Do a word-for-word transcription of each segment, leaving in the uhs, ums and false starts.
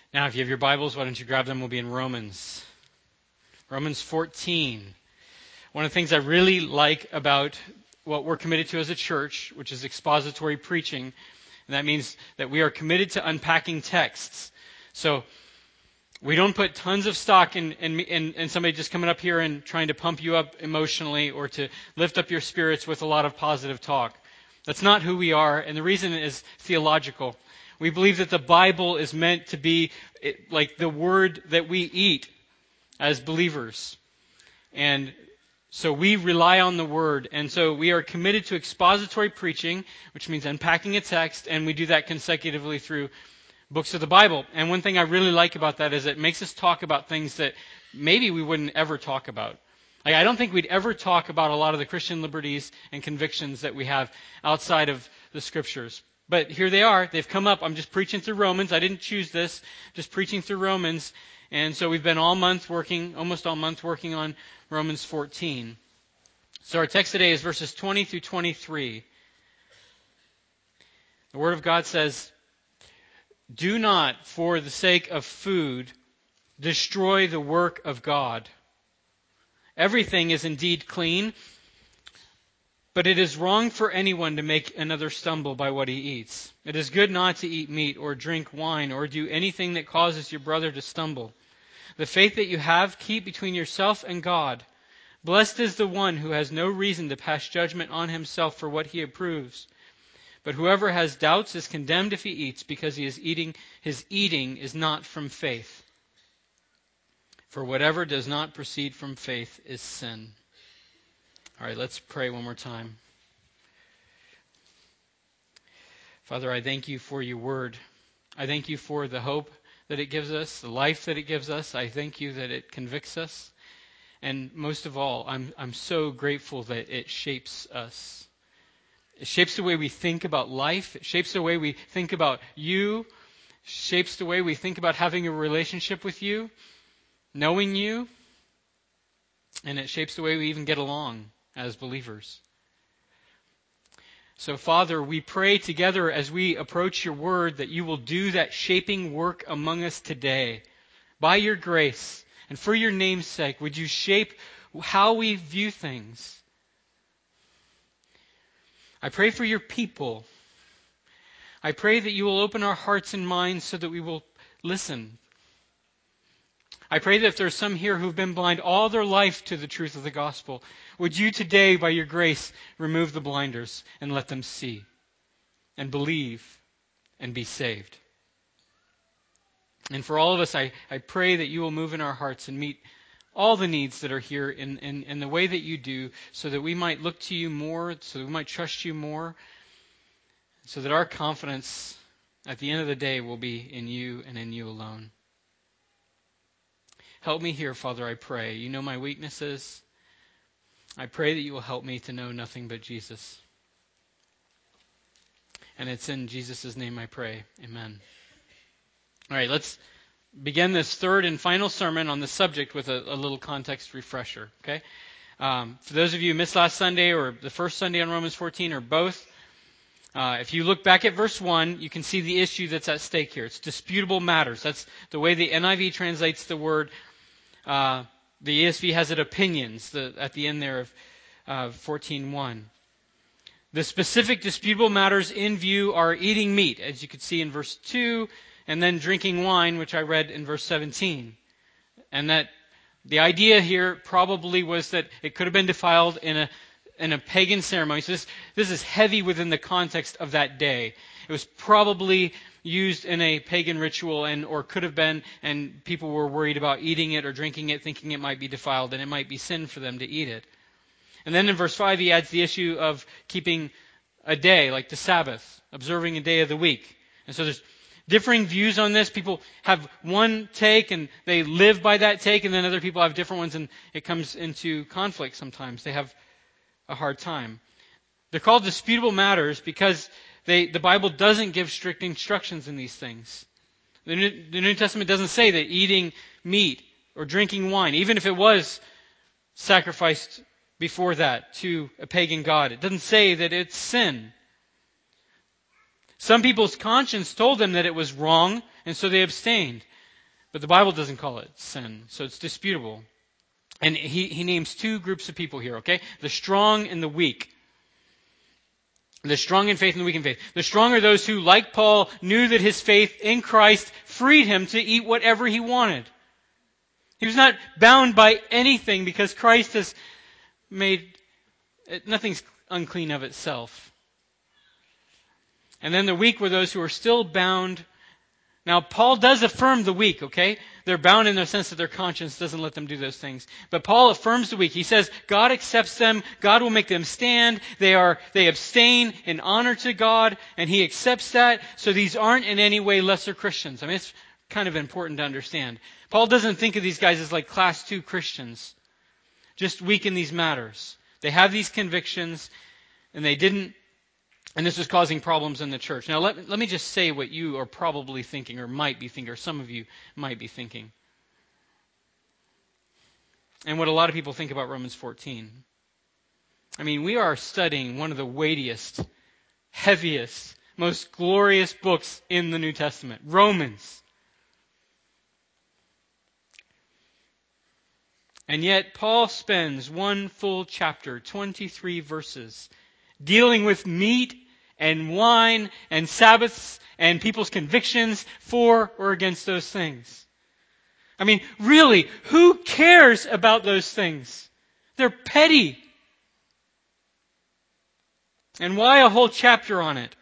Now, if you have your Bibles, why don't you grab them? We'll be in Romans. Romans fourteen. One of the things I really like about what we're committed to as a church, which is expository preaching, and that means that we are committed to unpacking texts. So we don't put tons of stock in, in, in, in somebody just coming up here and trying to pump you up emotionally or to lift up your spirits with a lot of positive talk. That's not who we are, and the reason is theological. We believe that the Bible is meant to be like the word that we eat as believers. And so we rely on the Word. And so we are committed to expository preaching, which means unpacking a text, and we do that consecutively through books of the Bible. And one thing I really like about that is it makes us talk about things that maybe we wouldn't ever talk about. Like, I don't think we'd ever talk about a lot of the Christian liberties and convictions that we have outside of the Scriptures. But here they are. They've come up. I'm just preaching through Romans. I didn't choose this. Just preaching through Romans. And so we've been all month working, almost all month working on Romans fourteen. So our text today is verses twenty through twenty-three. The Word of God says, "Do not, for the sake of food, destroy the work of God. Everything is indeed clean, but it is wrong for anyone to make another stumble by what he eats. It is good not to eat meat or drink wine or do anything that causes your brother to stumble. The faith that you have, keep between yourself and God. Blessed is the one who has no reason to pass judgment on himself for what he approves. But whoever has doubts is condemned if he eats, because he is eating, his eating is not from faith. For whatever does not proceed from faith is sin." All right, let's pray one more time. Father, I thank you for your word. I thank you for the hope that it gives us, the life that it gives us. I thank you that it convicts us. And most of all, I'm I'm so grateful that it shapes us. It shapes the way we think about life. It shapes the way we think about you. It shapes the way we think about having a relationship with you, knowing you. And it shapes the way we even get along as believers. So, Father, we pray together as we approach your word that you will do that shaping work among us today. By your grace and for your name's sake, would you shape how we view things? I pray for your people. I pray that you will open our hearts and minds so that we will listen. I pray that if there's some here who've been blind all their life to the truth of the gospel, would you today, by your grace, remove the blinders and let them see and believe and be saved. And for all of us, I, I pray that you will move in our hearts and meet all the needs that are here in, in, in the way that you do, so that we might look to you more, so that we might trust you more, so that our confidence at the end of the day will be in you and in you alone. Help me here, Father, I pray. You know my weaknesses. I pray that you will help me to know nothing but Jesus. And it's in Jesus' name I pray. Amen. All right, let's begin this third and final sermon on the subject with a, a little context refresher. Okay, um, for those of you who missed last Sunday or the first Sunday on Romans fourteen or both, uh, if you look back at verse one, you can see the issue that's at stake here. It's disputable matters. That's the way the N I V translates the word. Uh, the E S V has it opinions the, at the end there of uh, fourteen one. The specific disputable matters in view are eating meat, as you could see in verse two, and then drinking wine, which I read in verse seventeen. And that the idea here probably was that it could have been defiled in a in a pagan ceremony. So this, this is heavy within the context of that day. It was probably used in a pagan ritual, and or could have been, and people were worried about eating it or drinking it, thinking it might be defiled, and it might be sin for them to eat it. And then in verse five, he adds the issue of keeping a day, like the Sabbath, observing a day of the week. And so there's differing views on this. People have one take, and they live by that take, and then other people have different ones, and it comes into conflict sometimes. They have a hard time. They're called disputable matters because they, the Bible doesn't give strict instructions in these things. The New, the New Testament doesn't say that eating meat or drinking wine, even if it was sacrificed before that to a pagan god, it doesn't say that it's sin. Some people's conscience told them that it was wrong, and so they abstained. But the Bible doesn't call it sin, so it's disputable. And he, he names two groups of people here, okay? The strong and the weak. The strong in faith and the weak in faith. The strong are those who, like Paul, knew that his faith in Christ freed him to eat whatever he wanted. He was not bound by anything because Christ has made, nothing's unclean of itself. And then the weak were those who are still bound. Now, Paul does affirm the weak, okay? They're bound in the sense that their conscience doesn't let them do those things. But Paul affirms the weak. He says God accepts them. God will make them stand. They are, they abstain in honor to God, and He accepts that. So these aren't in any way lesser Christians. I mean, it's kind of important to understand. Paul doesn't think of these guys as like class two Christians, just weak in these matters. They have these convictions, and they didn't, and this is causing problems in the church. Now, let, let me just say what you are probably thinking, or might be thinking, or some of you might be thinking. And what a lot of people think about Romans fourteen. I mean, we are studying one of the weightiest, heaviest, most glorious books in the New Testament, Romans. And yet, Paul spends one full chapter, twenty-three verses, dealing with meat and wine and Sabbaths and people's convictions for or against those things. I mean, really, who cares about those things? They're petty. And why a whole chapter on it?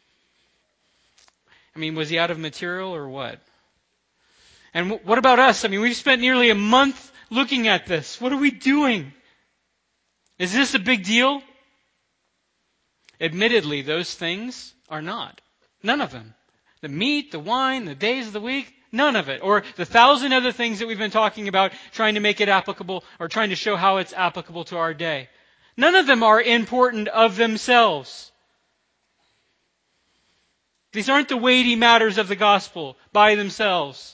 I mean, was he out of material or what? And w- what about us? I mean, we've spent nearly a month looking at this. What are we doing? Is this a big deal? Admittedly, those things are not. None of them. The meat, the wine, the days of the week, none of it. Or the thousand other things that we've been talking about, trying to make it applicable, or trying to show how it's applicable to our day. None of them are important of themselves. These aren't the weighty matters of the gospel by themselves.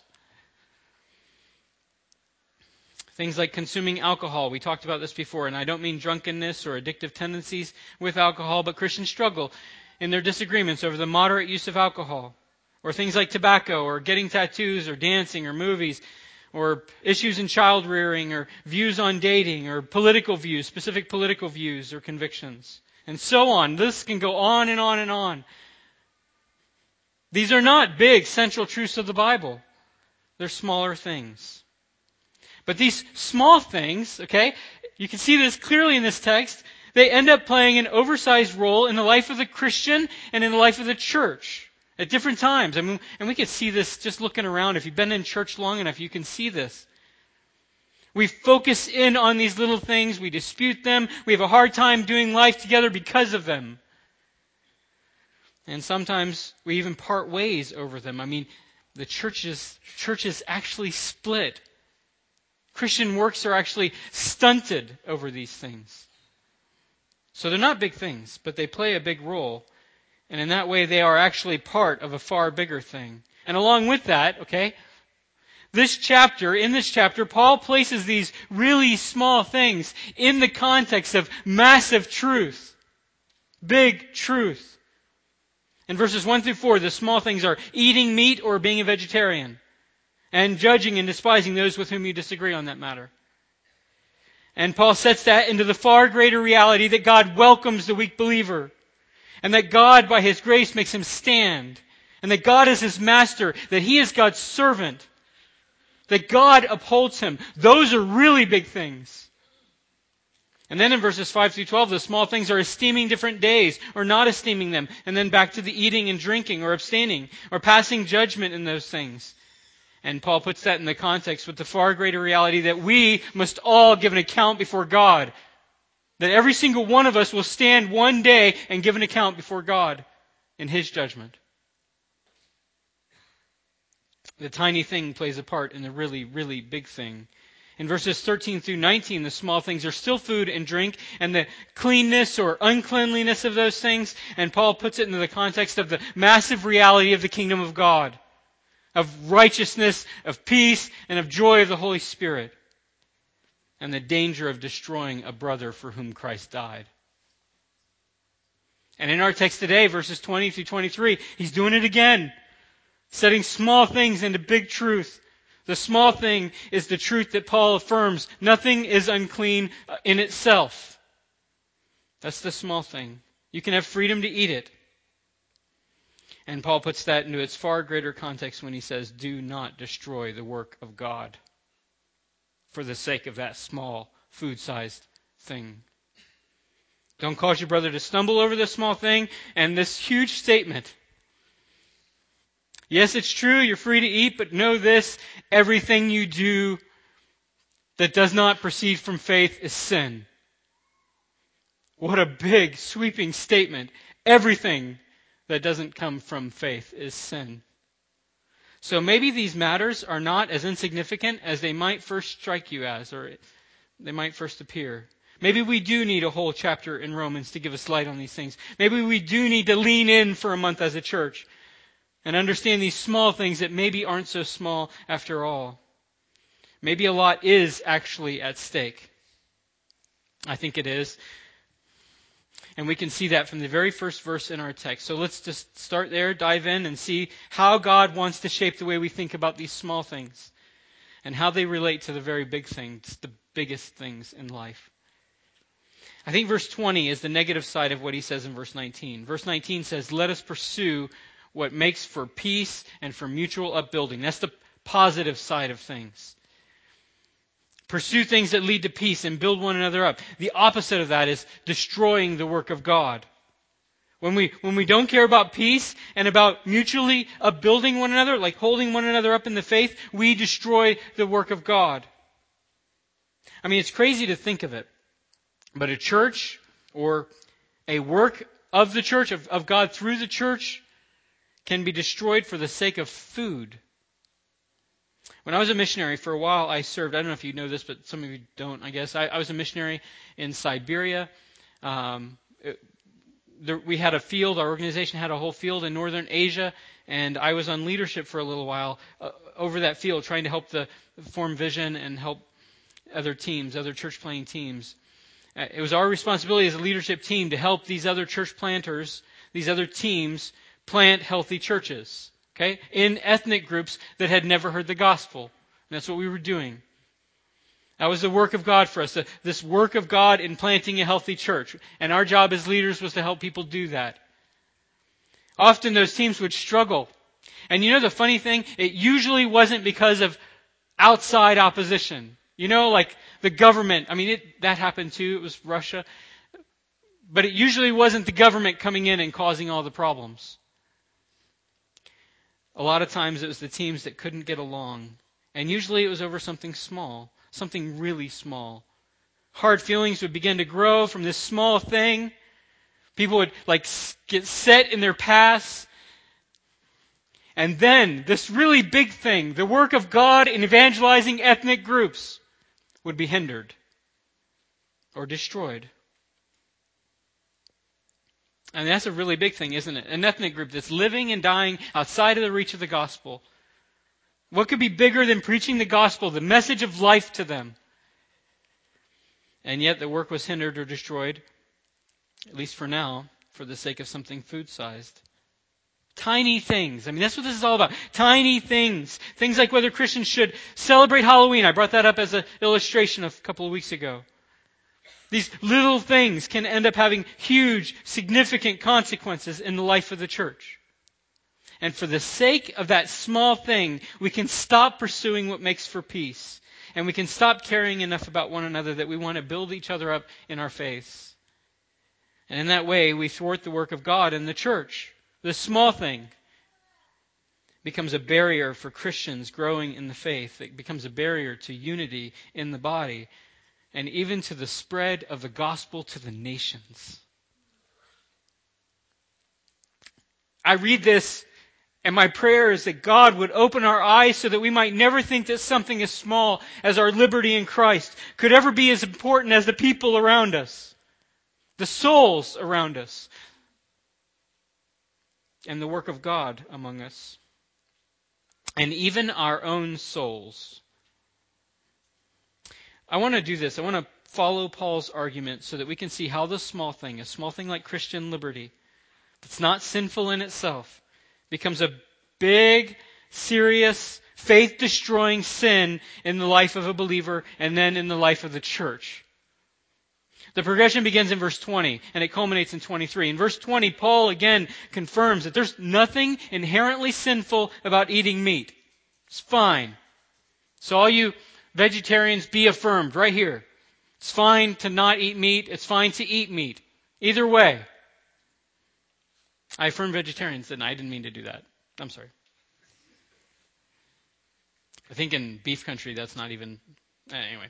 Things like consuming alcohol. We talked about this before, and I don't mean drunkenness or addictive tendencies with alcohol, but Christians struggle in their disagreements over the moderate use of alcohol. Or things like tobacco, or getting tattoos, or dancing, or movies, or issues in child rearing, or views on dating, or political views, specific political views or convictions, and so on. This can go on and on and on. These are not big central truths of the Bible. They're smaller things. But these small things, okay, you can see this clearly in this text, they end up playing an oversized role in the life of the Christian and in the life of the church at different times. I mean, and we can see this just looking around. If you've been in church long enough, you can see this. We focus in on these little things. We dispute them. We have a hard time doing life together because of them. And sometimes we even part ways over them. I mean, the churches, churches actually split. Christian works are actually stunted over these things. So they're not big things, but they play a big role. And in that way, they are actually part of a far bigger thing. And along with that, okay, this chapter, in this chapter, Paul places these really small things in the context of massive truth. Big truth. In verses one through four, the small things are eating meat or being a vegetarian, and judging and despising those with whom you disagree on that matter. And Paul sets that into the far greater reality that God welcomes the weak believer, and that God, by His grace, makes him stand, and that God is his master, that he is God's servant, that God upholds him. Those are really big things. And then in verses five through twelve, the small things are esteeming different days or not esteeming them, and then back to the eating and drinking or abstaining or passing judgment in those things. And Paul puts that in the context with the far greater reality that we must all give an account before God. That every single one of us will stand one day and give an account before God in His judgment. The tiny thing plays a part in the really, really big thing. In verses thirteen through nineteen, the small things are still food and drink, and the cleanness or uncleanliness of those things. And Paul puts it into the context of the massive reality of the kingdom of God, of righteousness, of peace, and of joy of the Holy Spirit, and the danger of destroying a brother for whom Christ died. And in our text today, verses twenty through twenty-three, he's doing it again, setting small things into big truth. The small thing is the truth that Paul affirms. Nothing is unclean in itself. That's the small thing. You can have freedom to eat it. And Paul puts that into its far greater context when he says, do not destroy the work of God for the sake of that small, food-sized thing. Don't cause your brother to stumble over this small thing. And this huge statement. Yes, it's true, you're free to eat, but know this, everything you do that does not proceed from faith is sin. What a big, sweeping statement. Everything that doesn't come from faith is sin. So maybe these matters are not as insignificant as they might first strike you as, or they might first appear. Maybe we do need a whole chapter in Romans to give us light on these things. Maybe we do need to lean in for a month as a church and understand these small things that maybe aren't so small after all. Maybe a lot is actually at stake. I think it is. And we can see that from the very first verse in our text. So let's just start there, dive in, and see how God wants to shape the way we think about these small things and how they relate to the very big things, the biggest things in life. I think verse twenty is the negative side of what he says in verse nineteen. Verse nineteen says, let us pursue what makes for peace and for mutual upbuilding. That's the positive side of things. Pursue things that lead to peace and build one another up. The opposite of that is destroying the work of God. When we, when we don't care about peace and about mutually upbuilding one another, like holding one another up in the faith, we destroy the work of God. I mean, it's crazy to think of it, but a church or a work of the church, of, of God through the church, can be destroyed for the sake of food. When I was a missionary, for a while I served, I don't know if you know this, but some of you don't, I guess. I, I was a missionary in Siberia. Um, it, there, we had a field, our organization had a whole field in northern Asia, and I was on leadership for a little while uh, over that field, trying to help the form vision and help other teams, other church planting teams. Uh, it was our responsibility as a leadership team to help these other church planters, these other teams, plant healthy churches, okay, in ethnic groups that had never heard the gospel. And that's what we were doing. That was the work of God for us, this work of God in planting a healthy church. And our job as leaders was to help people do that. Often those teams would struggle. And you know the funny thing? It usually wasn't because of outside opposition. You know, like the government. I mean, it, that happened too. It was Russia. But it usually wasn't the government coming in and causing all the problems. A lot of times it was the teams that couldn't get along. And usually it was over something small, something really small. Hard feelings would begin to grow from this small thing. People would like get set in their past. And then this really big thing, the work of God in evangelizing ethnic groups, would be hindered or destroyed. And that's a really big thing, isn't it? An ethnic group that's living and dying outside of the reach of the gospel. What could be bigger than preaching the gospel, the message of life to them? And yet the work was hindered or destroyed, at least for now, for the sake of something food-sized. Tiny things. I mean, that's what this is all about. Tiny things. Things like whether Christians should celebrate Halloween. I brought that up as an illustration a couple of weeks ago. These little things can end up having huge, significant consequences in the life of the church. And for the sake of that small thing, we can stop pursuing what makes for peace. And we can stop caring enough about one another that we want to build each other up in our faiths. And in that way, we thwart the work of God in the church. This small thing becomes a barrier for Christians growing in the faith. It becomes a barrier to unity in the body. And even to the spread of the gospel to the nations. I read this, and my prayer is that God would open our eyes so that we might never think that something as small as our liberty in Christ could ever be as important as the people around us, the souls around us, and the work of God among us, and even our own souls. I want to do this. I want to follow Paul's argument so that we can see how the small thing, a small thing like Christian liberty, that's not sinful in itself, becomes a big, serious faith-destroying sin in the life of a believer and then in the life of the church. The progression begins in verse twenty and it culminates in twenty-three. In verse twenty, Paul again confirms that there's nothing inherently sinful about eating meat. It's fine. So all you vegetarians, be affirmed right here. It's fine to not eat meat. It's fine to eat meat. Either way. I affirm vegetarians, and I didn't mean to do that. I'm sorry. I think in beef country that's not even... Anyway.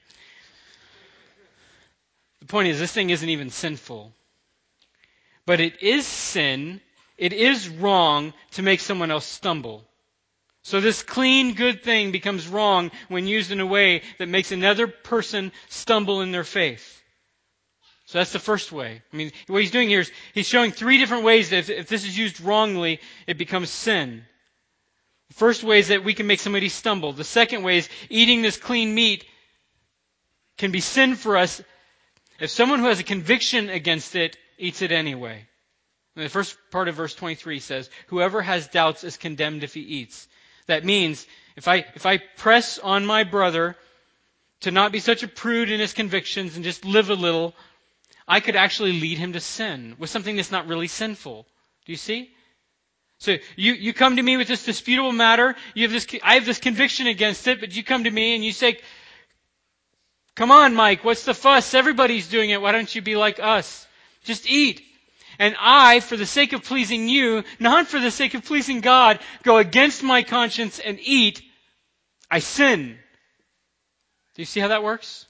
The point is, this thing isn't even sinful. But it is sin, it is wrong to make someone else stumble. So this clean, good thing becomes wrong when used in a way that makes another person stumble in their faith. So that's the first way. I mean, what he's doing here is he's showing three different ways that if, if this is used wrongly, it becomes sin. The first way is that we can make somebody stumble. The second way is eating this clean meat can be sin for us if someone who has a conviction against it eats it anyway. And the first part of verse twenty-three says, whoever has doubts is condemned if he eats. That means if I if I press on my brother to not be such a prude in his convictions and just live a little, I could actually lead him to sin with something that's not really sinful. Do you see? So you, you come to me with this disputable matter. You have this, I have this conviction against it, but you come to me and you say, come on, Mike, what's the fuss? Everybody's doing it. Why don't you be like us? Just eat. And I, for the sake of pleasing you, not for the sake of pleasing God, go against my conscience and eat. I sin. Do you see how that works?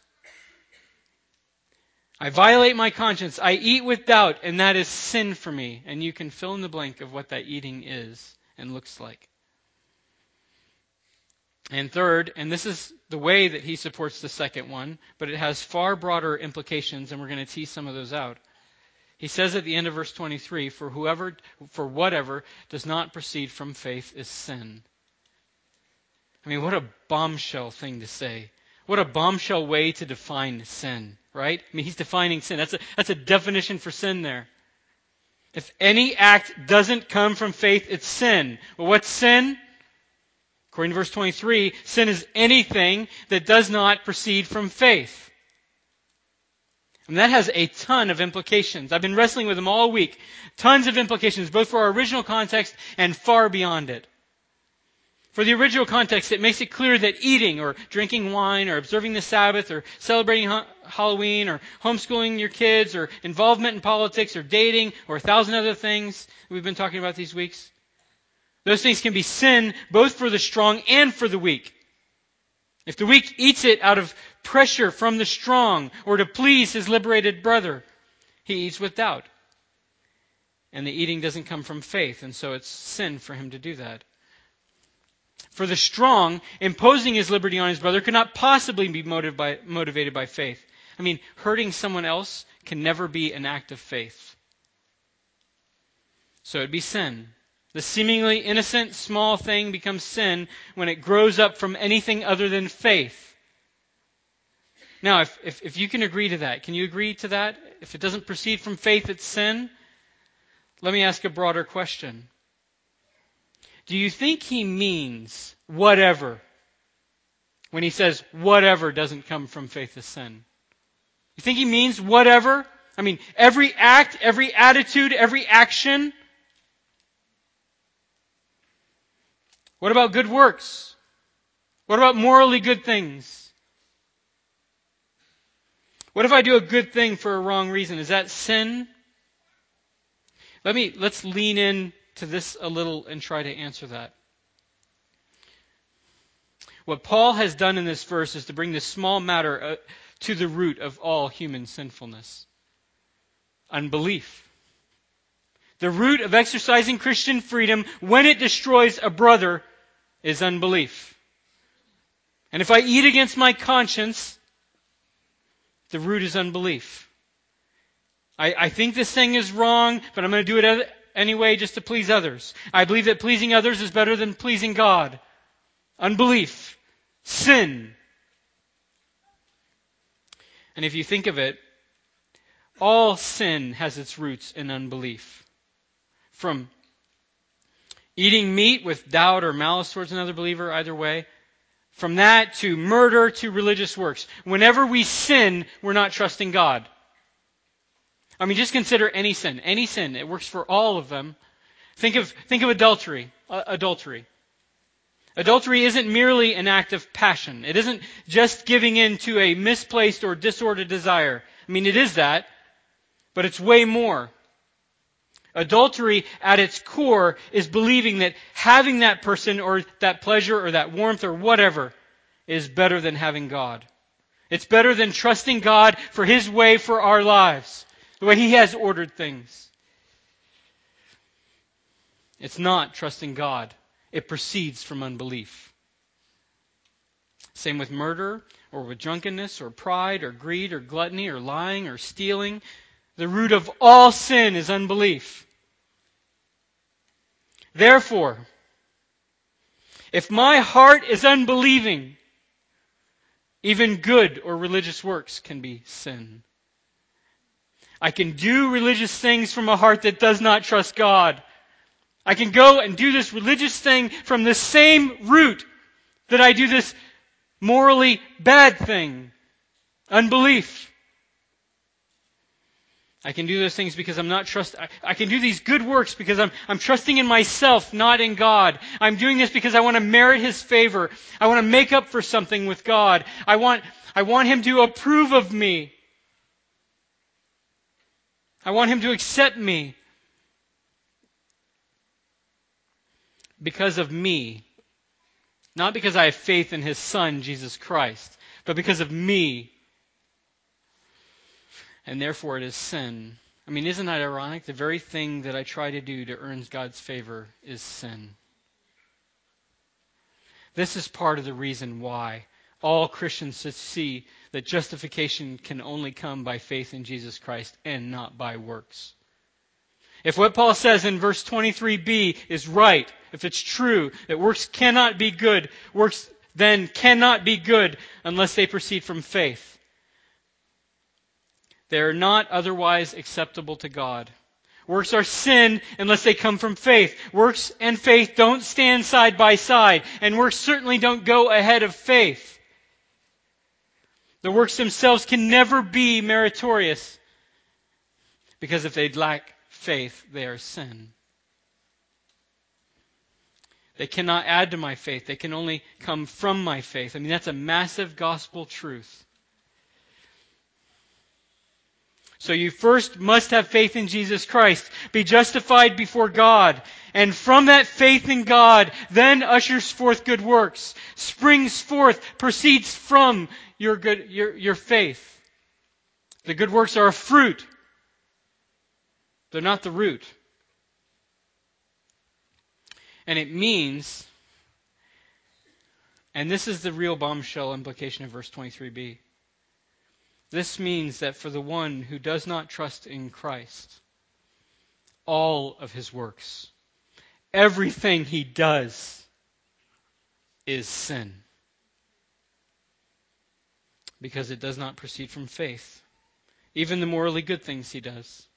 I violate my conscience. I eat with doubt, and that is sin for me. And you can fill in the blank of what that eating is and looks like. And third, and this is the way that he supports the second one, but it has far broader implications, and we're going to tease some of those out. He says at the end of verse twenty-three, for whoever, for whatever does not proceed from faith is sin. I mean, what a bombshell thing to say. What a bombshell way to define sin, right? I mean, he's defining sin. That's a, that's a definition for sin there. If any act doesn't come from faith, it's sin. Well, what's sin? According to verse twenty-three, sin is anything that does not proceed from faith. And that has a ton of implications. I've been wrestling with them all week. Tons of implications, both for our original context and far beyond it. For the original context, it makes it clear that eating or drinking wine or observing the Sabbath or celebrating ha- Halloween or homeschooling your kids or involvement in politics or dating or a thousand other things we've been talking about these weeks, those things can be sin both for the strong and for the weak. If the weak eats it out of pressure from the strong or to please his liberated brother, he eats with doubt. And the eating doesn't come from faith, and so it's sin for him to do that. For the strong, imposing his liberty on his brother could not possibly be motivated by, motivated by faith. I mean, hurting someone else can never be an act of faith. So it'd be sin. The seemingly innocent, small thing becomes sin when it grows up from anything other than faith. Now, if, if, if you can agree to that, can you agree to that? If it doesn't proceed from faith, it's sin? Let me ask a broader question. Do you think he means whatever when he says whatever doesn't come from faith is sin? You think he means whatever? I mean, every act, every attitude, every action? What about good works? What about morally good things? What if I do a good thing for a wrong reason? Is that sin? Let me, let's lean in to this a little and try to answer that. What Paul has done in this verse is to bring this small matter uh, to the root of all human sinfulness. Unbelief. The root of exercising Christian freedom when it destroys a brother is unbelief. And if I eat against my conscience, the root is unbelief. I, I think this thing is wrong, but I'm going to do it anyway just to please others. I believe that pleasing others is better than pleasing God. Unbelief. Sin. And if you think of it, all sin has its roots in unbelief. From Eating meat with doubt or malice towards another believer, either way. From that to murder to religious works. Whenever we sin, we're not trusting God. I mean, just consider any sin. Any sin. It works for all of them. Think of, think of adultery. Uh, adultery. Adultery isn't merely an act of passion. It isn't just giving in to a misplaced or disordered desire. I mean, it is that, but it's way more. Adultery at its core is believing that having that person or that pleasure or that warmth or whatever is better than having God. It's better than trusting God for His way for our lives, the way He has ordered things. It's not trusting God. It proceeds from unbelief. Same with murder or with drunkenness or pride or greed or gluttony or lying or stealing. The root of all sin is unbelief. Therefore, if my heart is unbelieving, even good or religious works can be sin. I can do religious things from a heart that does not trust God. I can go and do this religious thing from the same root that I do this morally bad thing. Unbelief. I can do those things because I'm not trust. I, I can do these good works because I'm, I'm trusting in myself, not in God. I'm doing this because I want to merit His favor. I want to make up for something with God. I want, I want Him to approve of me. I want Him to accept me. Because of me. Not because I have faith in His Son, Jesus Christ, but because of me. And therefore it is sin. I mean, isn't that ironic? The very thing that I try to do to earn God's favor is sin. This is part of the reason why all Christians should see that justification can only come by faith in Jesus Christ and not by works. If what Paul says in verse twenty-three b is right, if it's true, that works cannot be good, works then cannot be good unless they proceed from faith. They are not otherwise acceptable to God. Works are sin unless they come from faith. Works and faith don't stand side by side, and works certainly don't go ahead of faith. The works themselves can never be meritorious, because if they lack faith, they are sin. They cannot add to my faith. They can only come from my faith. I mean, that's a massive gospel truth. So you first must have faith in Jesus Christ, be justified before God, and from that faith in God, then ushers forth good works, springs forth, proceeds from your good, your, your faith. The good works are a fruit. They're not the root. And it means, and this is the real bombshell implication of verse twenty-three b, this means that for the one who does not trust in Christ, all of his works, everything he does, is sin. Because it does not proceed from faith. Even the morally good things he does.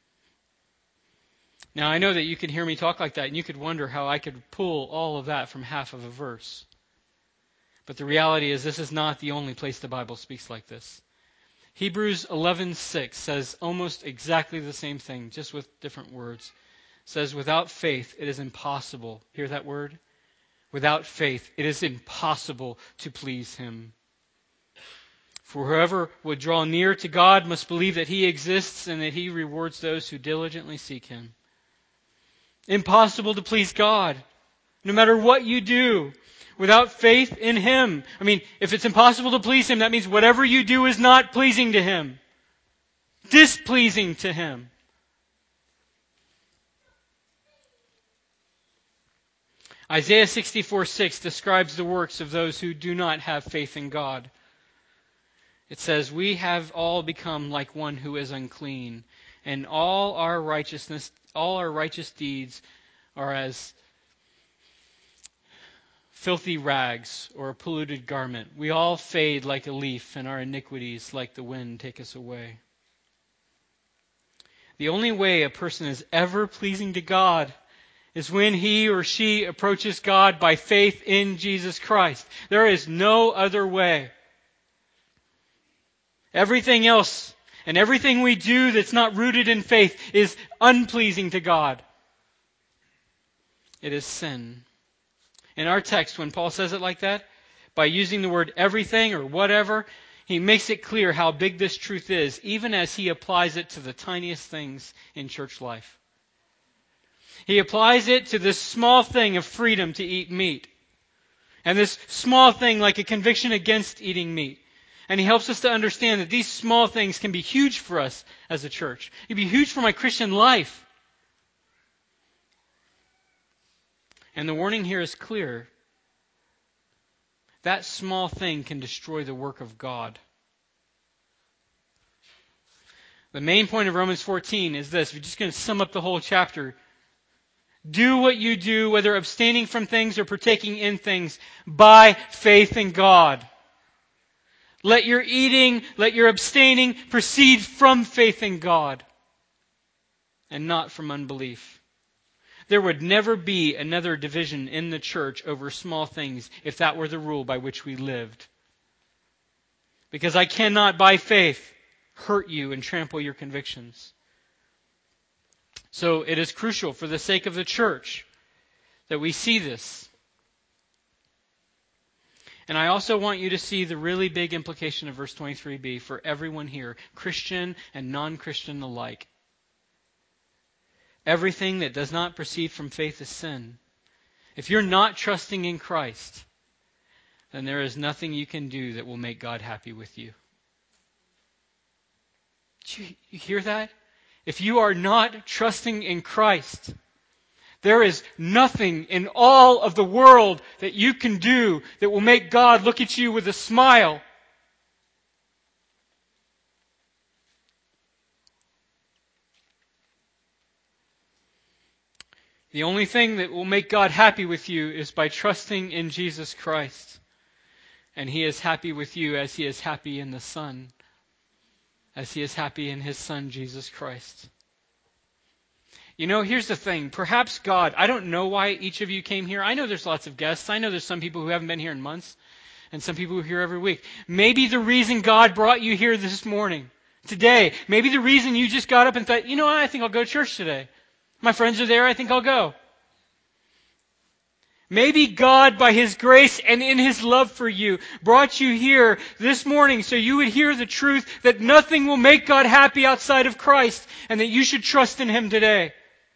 Now I know that you can hear me talk like that and you could wonder how I could pull all of that from half of a verse. But the reality is this is not the only place the Bible speaks like this. Hebrews eleven six says almost exactly the same thing, just with different words. It says, without faith it is impossible. Hear that word? Without faith it is impossible to please Him. For whoever would draw near to God must believe that He exists and that He rewards those who diligently seek Him. Impossible to please God, no matter what you do. Without faith in Him. I mean, if it's impossible to please Him, that means whatever you do is not pleasing to Him. Displeasing to Him. Isaiah sixty-four six describes the works of those who do not have faith in God. It says, we have all become like one who is unclean, and all our righteousness, all our righteous deeds are as filthy rags or a polluted garment. We all fade like a leaf, and our iniquities like the wind take us away. The only way a person is ever pleasing to God is when he or she approaches God by faith in Jesus Christ. There is no other way. Everything else and everything we do that's not rooted in faith is unpleasing to God. It is sin. In our text, when Paul says it like that, by using the word everything or whatever, he makes it clear how big this truth is, even as he applies it to the tiniest things in church life. He applies it to this small thing of freedom to eat meat. And this small thing like a conviction against eating meat. And he helps us to understand that these small things can be huge for us as a church. It can be huge for my Christian life. And the warning here is clear. That small thing can destroy the work of God. The main point of Romans fourteen is this. We're just going to sum up the whole chapter. Do what you do, whether abstaining from things or partaking in things, by faith in God. Let your eating, let your abstaining proceed from faith in God and not from unbelief. There would never be another division in the church over small things if that were the rule by which we lived. Because I cannot, by faith, hurt you and trample your convictions. So it is crucial for the sake of the church that we see this. And I also want you to see the really big implication of verse twenty-three b for everyone here, Christian and non-Christian alike. Everything that does not proceed from faith is sin. If you're not trusting in Christ, then there is nothing you can do that will make God happy with you. Did you hear that? If you are not trusting in Christ, there is nothing in all of the world that you can do that will make God look at you with a smile. The only thing that will make God happy with you is by trusting in Jesus Christ. And He is happy with you as He is happy in the Son, as He is happy in His Son, Jesus Christ. You know, here's the thing. Perhaps God, I don't know why each of you came here. I know there's lots of guests. I know there's some people who haven't been here in months, and some people who are here every week. Maybe the reason God brought you here this morning, today, maybe the reason you just got up and thought, you know what, I think I'll go to church today. My friends are there, I think I'll go. Maybe God, by His grace and in His love for you, brought you here this morning so you would hear the truth that nothing will make God happy outside of Christ, and that you should trust in Him today.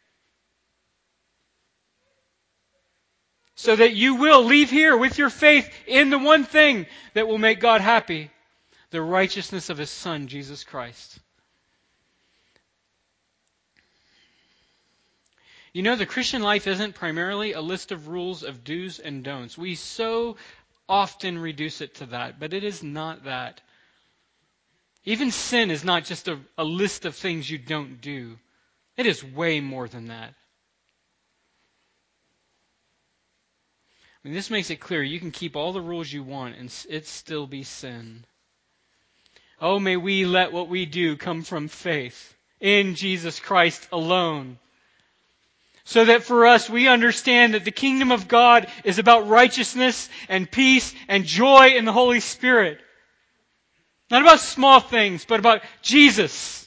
So that you will leave here with your faith in the one thing that will make God happy, the righteousness of His Son, Jesus Christ. You know, the Christian life isn't primarily a list of rules of do's and don'ts. We so often reduce it to that, but it is not that. Even sin is not just a, a list of things you don't do. It is way more than that. I mean, this makes it clear you can keep all the rules you want and it still be sin. Oh, may we let what we do come from faith in Jesus Christ alone. So that for us, we understand that the kingdom of God is about righteousness and peace and joy in the Holy Spirit. Not about small things, but about Jesus.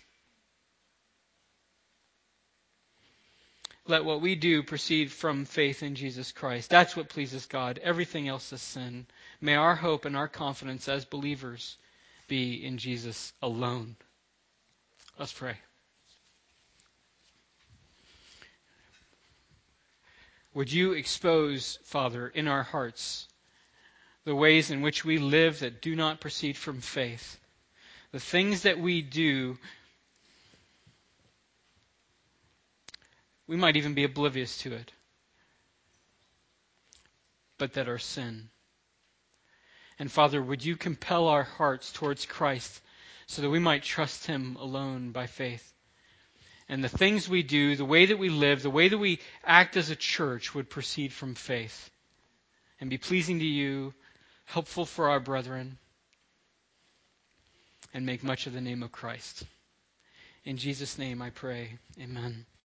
Let what we do proceed from faith in Jesus Christ. That's what pleases God. Everything else is sin. May our hope and our confidence as believers be in Jesus alone. Let's pray. Would you expose, Father, in our hearts the ways in which we live that do not proceed from faith? The things that we do, we might even be oblivious to it, but that are sin. And Father, would you compel our hearts towards Christ so that we might trust Him alone by faith? And the things we do, the way that we live, the way that we act as a church would proceed from faith and be pleasing to you, helpful for our brethren, and make much of the name of Christ. In Jesus' name I pray. Amen.